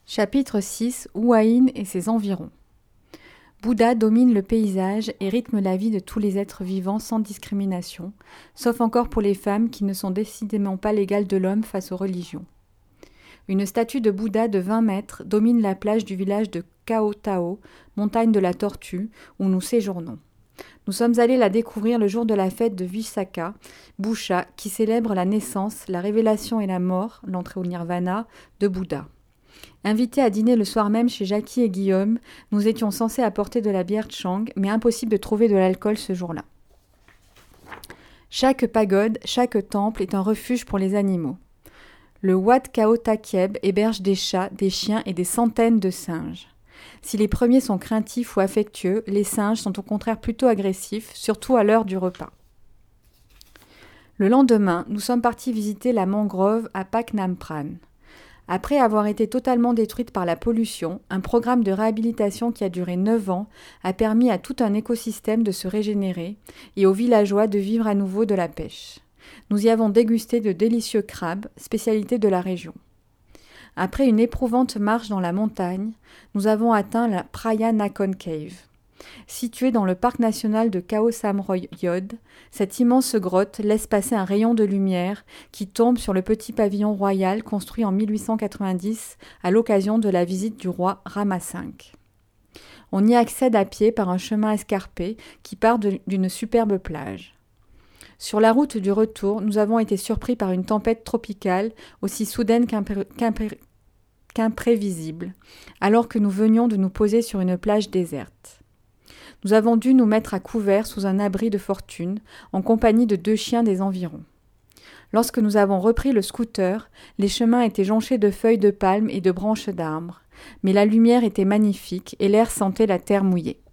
Chapitre 6. Hua-Hin et ses environs. Bouddha domine le paysage et rythme la vie de tous les êtres vivants sans discrimination, sauf encore pour les femmes qui ne sont décidément pas l'égale de l'homme face aux religions. Une statue de Bouddha de 20 mètres domine la plage du village de Khao Tao, montagne de la Tortue, où nous séjournons. Nous sommes allés la découvrir le jour de la fête de Visakha, Busha, qui célèbre la naissance, la révélation et la mort, l'entrée au nirvana, de Bouddha. Invités à dîner le soir même chez Jackie et Guillaume, nous étions censés apporter de la bière Chang, mais impossible de trouver de l'alcool ce jour-là. Chaque pagode, chaque temple est un refuge pour les animaux. Le Wat Khao Takieb héberge des chats, des chiens et des centaines de singes. Si les premiers sont craintifs ou affectueux, les singes sont au contraire plutôt agressifs, surtout à l'heure du repas. Le lendemain, nous sommes partis visiter la mangrove à Pak Nam Pran. Après avoir été totalement détruite par la pollution, un programme de réhabilitation qui a duré 9 ans a permis à tout un écosystème de se régénérer et aux villageois de vivre à nouveau de la pêche. Nous y avons dégusté de délicieux crabes, spécialité de la région. Après une éprouvante marche dans la montagne, nous avons atteint la Praya Nakhon Cave. Située dans le parc national de Khao Samroyod, cette immense grotte laisse passer un rayon de lumière qui tombe sur le petit pavillon royal construit en 1890 à l'occasion de la visite du roi Rama V. On y accède à pied par un chemin escarpé qui part d'une superbe plage. Sur la route du retour, nous avons été surpris par une tempête tropicale aussi soudaine qu'imprévisible, alors que nous venions de nous poser sur une plage déserte. Nous avons dû nous mettre à couvert sous un abri de fortune, en compagnie de 2 chiens des environs. Lorsque nous avons repris le scooter, les chemins étaient jonchés de feuilles de palme et de branches d'arbres, mais la lumière était magnifique et l'air sentait la terre mouillée.